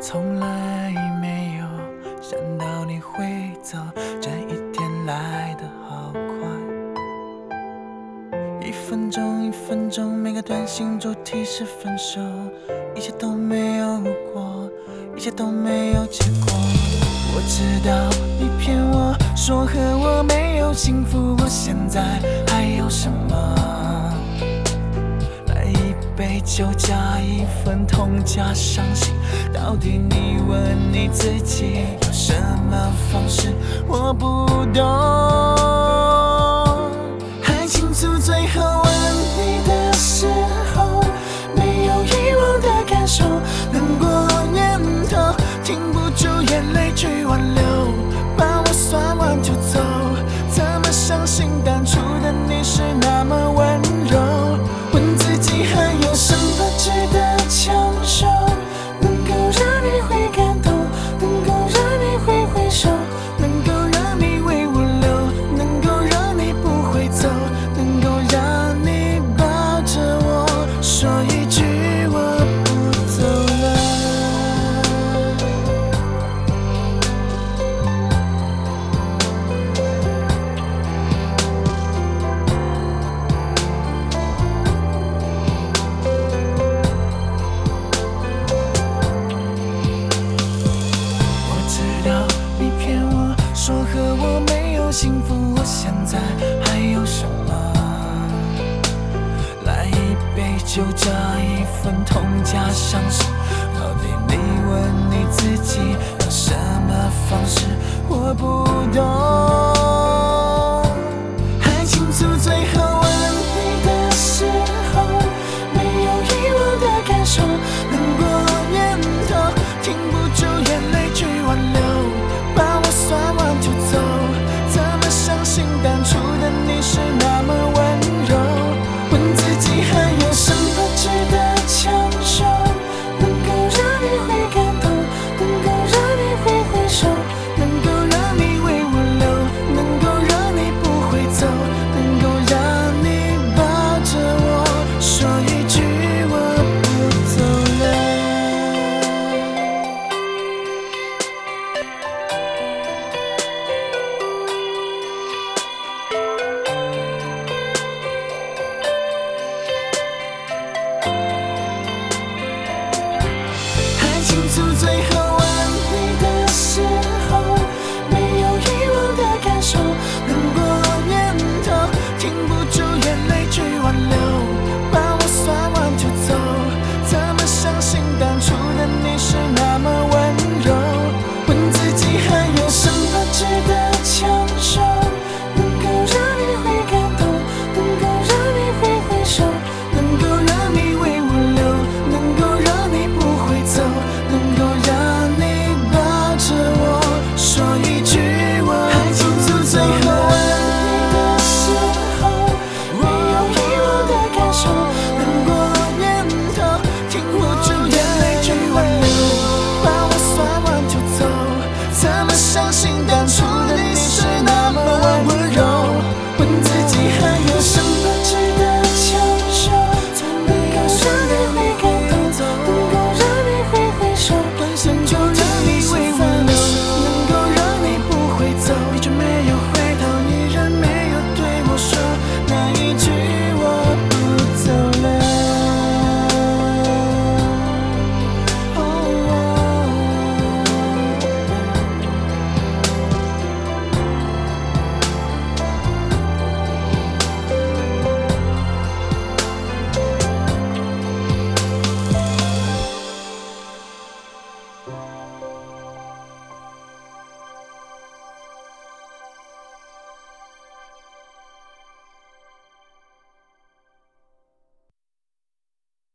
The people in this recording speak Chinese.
从来没有想到你会走，这一天来得好快。一分钟一分钟，每个短信主题是分手，一切都没有如果，一切都没有结果。我知道你骗我说和我没有幸福，我现在还有什么？来一杯酒加一份痛加伤心，到底你问你自己有什么方式？我不懂。还清楚最后吻你的时候，没有遗忘的感受，难过念头停不住眼泪去挽留，把我算完就走。怎么相信当初的你是那么温柔？问自己还有什么值得强求，能够让你会感动，能够让你会回首，能够让你为我留，能够让你不会走，能够让你抱着我说一句我不走了。我知道你骗我说和我没有幸福，我现在还有什么？来一杯酒加一份痛加伤心，到底你问你自己有什么方式？我不懂。还清楚最后吻你的时候，没有遗忘的感受，难过念头停不住眼泪去挽留，把我算完就走。怎么相信当初的你是那么温柔？问自己还有什么值得强求，能够让你会感动，能够让你会回首，能够让你为我留，能够让你不会走，能够让你抱着我说一句我不走了。还清楚最后吻你的时候，没有遗忘的感受，难过念头停不住眼泪去挽留，把我算完就走。怎么相信当初的你是那么温柔？问自己还有什么值得强求，能够让你会感动，能够让你会回首，能够让你为我留，能够让你不会走，能够让你抱着我说一句我还清楚最后吻你的时候，没有遗忘的感受，难过念头停不住眼泪去挽留，把我算完就走。怎么相信当初的你是那么温柔？问自己还有什么值得强求，能够让你会感动，能够让你会回首，能够让你为我留，能够让你不会走。你却没有回头，你仍没有对我说那一句我不走了。